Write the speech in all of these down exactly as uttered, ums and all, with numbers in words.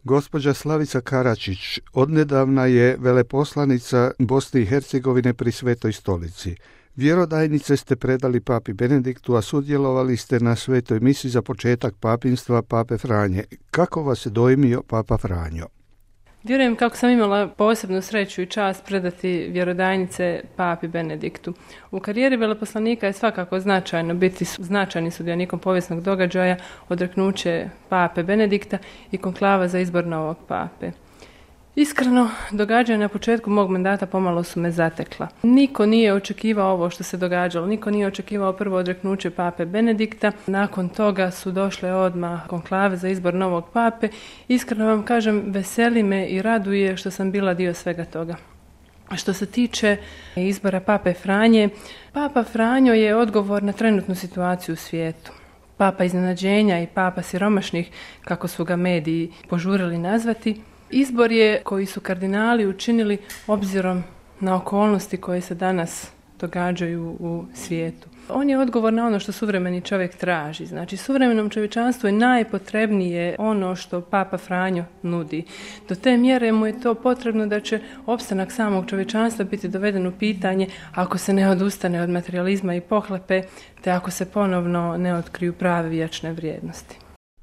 Gospođa Slavica Karačić odnedavna je veleposlanica Bosne i Hercegovine pri Svetoj stolici. Vjerodajnice ste predali papi Benediktu, a sudjelovali ste na svetoj misi za početak papinstva pape Franje. Kako vas je dojmio papa Franjo? Vjerujem kako sam imala posebnu sreću i čast predati vjerodajnice papi Benediktu. U karijeri veleposlanika je svakako značajno biti značajni sudionikom povijesnog događaja, odreknuće pape Benedikta i konklava za izbor novog pape. Iskreno, događanja na početku mog mandata pomalo su me zatekla. Niko nije očekivao ovo što se događalo, niko nije očekivao prvo odreknuće pape Benedikta. Nakon toga su došle odmah konklave za izbor novog pape. Iskreno vam kažem, veseli me i raduje što sam bila dio svega toga. Što se tiče izbora pape Franje, papa Franjo je odgovor na trenutnu situaciju u svijetu. Papa iznenađenja i papa siromašnih, kako su ga mediji požurili nazvati, izbor je koji su kardinali učinili obzirom na okolnosti koje se danas događaju u svijetu. On je odgovor na ono što suvremeni čovjek traži. Znači, suvremenom čovječanstvu je najpotrebnije ono što papa Franjo nudi. Do te mjere mu je to potrebno da će opstanak samog čovječanstva biti doveden u pitanje ako se ne odustane od materijalizma i pohlepe, te ako se ponovno ne otkriju prave vječne vrijednosti.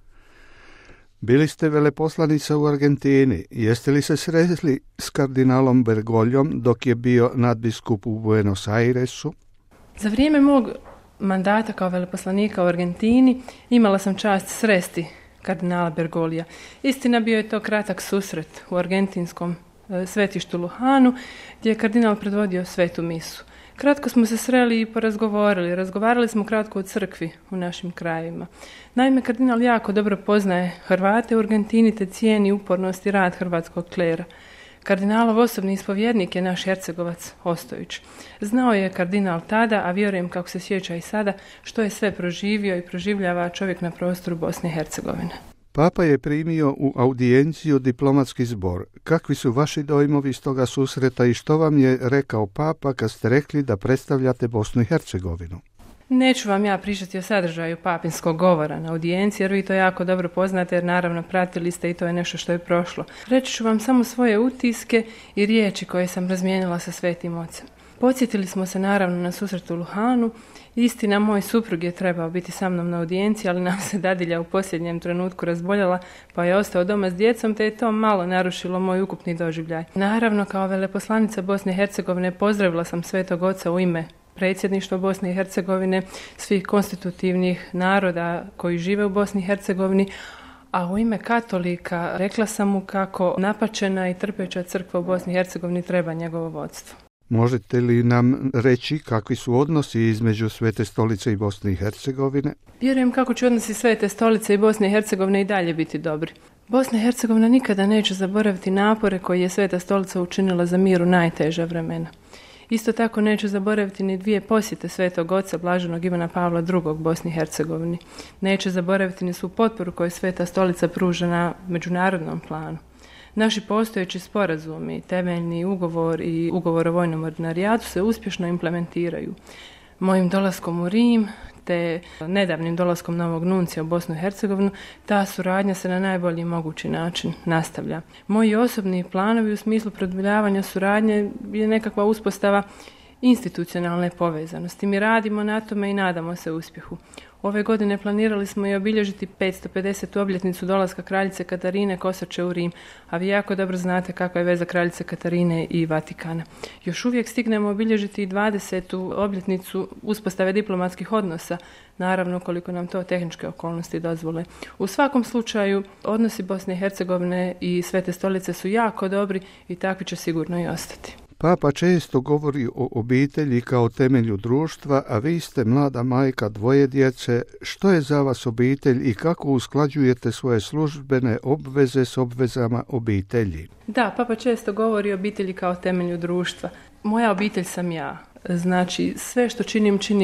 Bili ste veleposlanica u Argentini. Jeste li se sreli s kardinalom Bergoljom dok je bio nadbiskup u Buenos Airesu? Za vrijeme mog mandata kao veleposlanika u Argentini imala sam čast sresti kardinala Bergoglija. Istina, bio je to kratak susret u argentinskom e, svetištu Lujanu, gdje je kardinal predvodio svetu misu. Kratko smo se sreli i porazgovorili. Razgovarali smo kratko o crkvi u našim krajevima. Naime, kardinal jako dobro poznaje Hrvate u Argentini te cijeni upornost i rad hrvatskog klera. Kardinalov osobni ispovjednik je naš Hercegovac Ostojić. Znao je kardinal tada, a vjerujem kako se sjeća i sada, što je sve proživio i proživljava čovjek na prostoru Bosne i Hercegovine. Papa je primio u audijenciju diplomatski zbor. Kakvi su vaši dojmovi s toga susreta i što vam je rekao papa kad ste rekli da predstavljate Bosnu i Hercegovinu? Neću vam ja pričati o sadržaju papinskog govora na audijenciji, jer vi to jako dobro poznate, jer naravno pratili ste i to je nešto što je prošlo. Reći ću vam samo svoje utiske i riječi koje sam razmijenila sa Svetim Ocem. Podsjetili smo se naravno na susret u Lujanu. Istina, moj suprug je trebao biti sa mnom na audijenciji, ali nam se dadilja u posljednjem trenutku razboljela, pa je ostao doma s djecom, te je to malo narušilo moj ukupni doživljaj. Naravno, kao veleposlanica Bosne i Hercegovine pozdravila sam Svetog Oca u ime predsjedništva Bosne i Hercegovine, svih konstitutivnih naroda koji žive u Bosni i Hercegovini, a u ime katolika rekla sam mu kako napačena i trpeća crkva u Bosni i Hercegovini treba njegovo vodstvo. Možete li nam reći kakvi su odnosi između Svete stolice i Bosne i Hercegovine? Vjerujem kako će odnosi Svete stolice i Bosne i Hercegovine i dalje biti dobri. Bosna i Hercegovina nikada neće zaboraviti napore koje je Sveta stolica učinila za mir u najteža vremena. Isto tako neće zaboraviti ni dvije posjete Svetog Oca Blaženog Ivana Pavla drugog Bosni i Hercegovini. Neće zaboraviti ni svu potporu koju Sveta stolica pruža na međunarodnom planu. Naši postojeći sporazumi, temeljni ugovor i ugovor o vojnom ordinarijatu se uspješno implementiraju. Mojim dolaskom u Rim te nedavnim dolaskom novog nuncija u Bosnu i Hercegovinu, ta suradnja se na najbolji mogući način nastavlja. Moji osobni planovi u smislu produbljavanja suradnje je nekakva uspostava institucionalne povezanosti. Mi radimo na tome i nadamo se uspjehu. Ove godine planirali smo i obilježiti petsto pedesetu obljetnicu dolaska kraljice Katarine Kosače u Rim, a vi jako dobro znate kakva je veza kraljice Katarine i Vatikana. Još uvijek stignemo obilježiti i dvadesetu obljetnicu uspostave diplomatskih odnosa, naravno koliko nam to tehničke okolnosti dozvole. U svakom slučaju, odnosi Bosne i Hercegovine i Svete stolice su jako dobri i takvi će sigurno i ostati. Papa često govori o obitelji kao temelju društva, a vi ste mlada majka dvoje djece. Što je za vas obitelj i kako usklađujete svoje službene obveze s obvezama obitelji? Da, Papa često govori o obitelji kao temelju društva. Moja obitelj sam ja. Znači, sve što činim, činim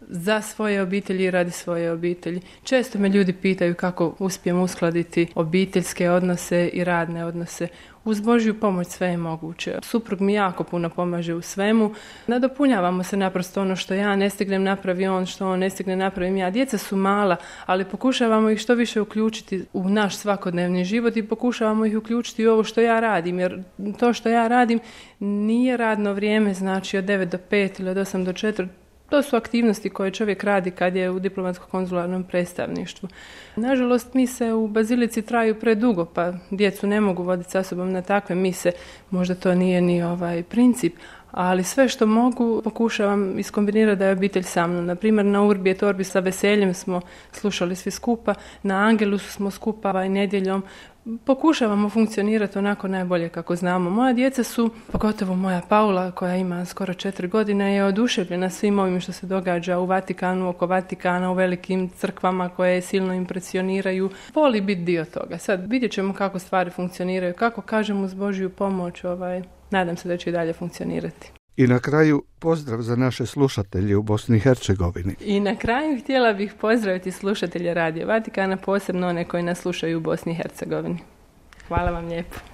za svoje obitelji i radi svoje obitelji. Često me ljudi pitaju kako uspijem uskladiti obiteljske odnose i radne odnose. Uz Božju pomoć sve je moguće. Suprug mi jako puno pomaže u svemu. Nadopunjavamo se naprosto, ono što ja ne stignem napravi on, što on ne stigne napravim ja. Djeca su mala, ali pokušavamo ih što više uključiti u naš svakodnevni život i pokušavamo ih uključiti u ovo što ja radim. Jer to što ja radim nije radno vrijeme, znači od devet do pet ili od osam do četiri. To su aktivnosti koje čovjek radi kad je u diplomatsko-konzularnom predstavništvu. Nažalost, mise u bazilici traju predugo, pa djecu ne mogu voditi sa sobom na takve mise. Možda to nije ni ovaj princip, ali sve što mogu pokušavam iskombinirati da je obitelj sa mnom. Na primjer, na Urbi et Orbi sa veseljem smo slušali svi skupa, na Angelusu smo skupa i nedjeljom. Pokušavamo funkcionirati onako najbolje kako znamo. Moja djeca su, pogotovo moja Paula koja ima skoro četiri godine, je oduševljena svim ovim što se događa u Vatikanu, oko Vatikana, u velikim crkvama koje silno impresioniraju. Voli biti dio toga. Sad vidjet ćemo kako stvari funkcioniraju, kako kažem uz Božju pomoć, ovaj, nadam se da će i dalje funkcionirati. I na kraju pozdrav za naše slušatelje u Bosni i Hercegovini. I na kraju htjela bih pozdraviti slušatelje Radio Vatikana, posebno one koji nas slušaju u Bosni i Hercegovini. Hvala vam lijepo.